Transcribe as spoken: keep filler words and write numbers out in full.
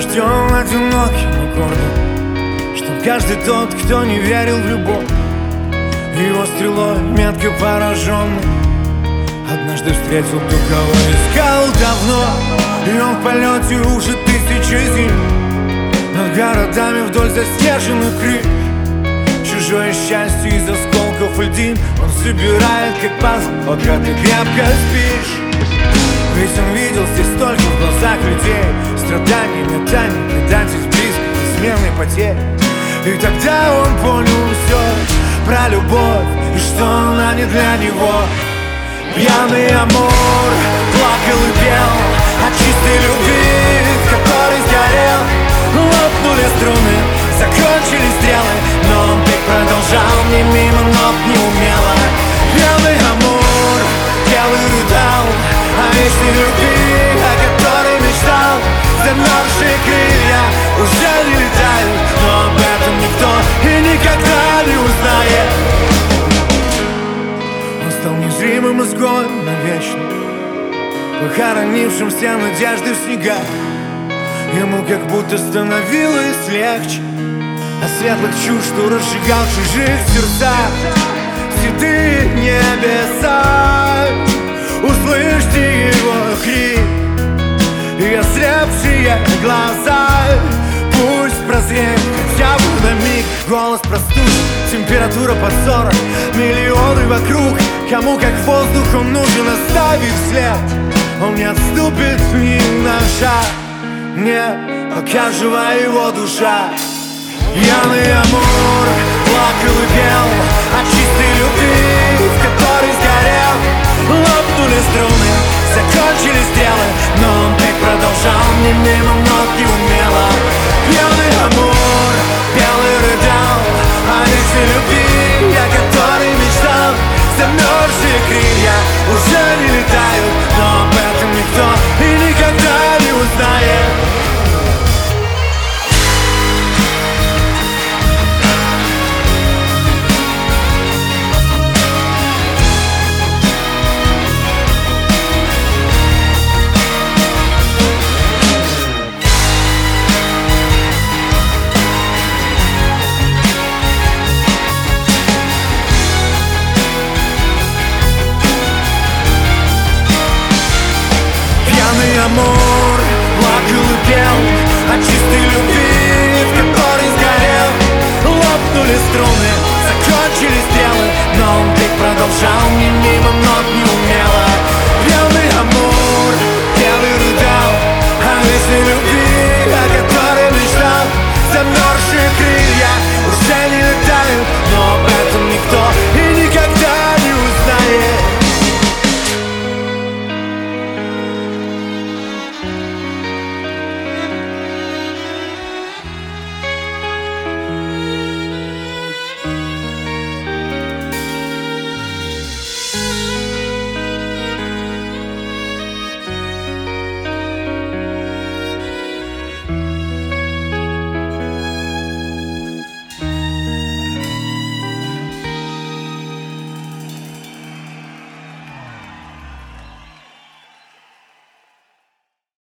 дождем одиноким аккордом, чтоб каждый тот, кто не верил в любовь, его стрелой метко пораженный однажды встретил ту, кого искал давно. И он в полете уже тысячи зим над городами вдоль заснеженных крыш. Чужое счастье из осколков льдин он собирает, как паз, пока ты крепко спишь. Ведь он видел здесь столько в глазах людей, страданий, метаний, предательств, близких, сменной потери. И тогда он понял все про любовь, и что она не для него. Пьяный амор плакал и пел от чистой любви, в которой сгорел. Лопнули струны, закончились стрелы, но он петь продолжал не мимо нот, не умело. Пьяный амор пел и рыдал о вечной любви, о которой мечтал. Замерзшие крылья уже не летают, но об этом никто и никогда не узнает. Он стал незримым изгоем навечно, похоронившим все надежды в снегах. Ему как будто становилось легче от светлых чувств, что разжигал в чужих сердцах. Седые небеса, услышьте его крик, и ослепшие глаза пусть прозреют хотя бы на миг. Голос простужен, температура под сорок, миллионы вокруг. Кому как воздух он нужен оставить след. Он не отступит ни на шаг, нет, пока жива его душа. Пьяный амор плакал и пел от чистой любви, в которой сгорел. Лопнули струны, закончились стрелы, но он петь продолжал не мимо нот, не умело. Пьяный амор пел и рыдал о вечной любви, о которой мечтал. Замерзшие крылья уже не летают, но об этом никто и никогда не узнает. Амор плакал и пел о чистой любви, в которой сгорел. Лопнули струны, закончились стрелы, но он петь продолжал не мимо нот, не умело. Пьяный амор пел и рыдал о вечной любви,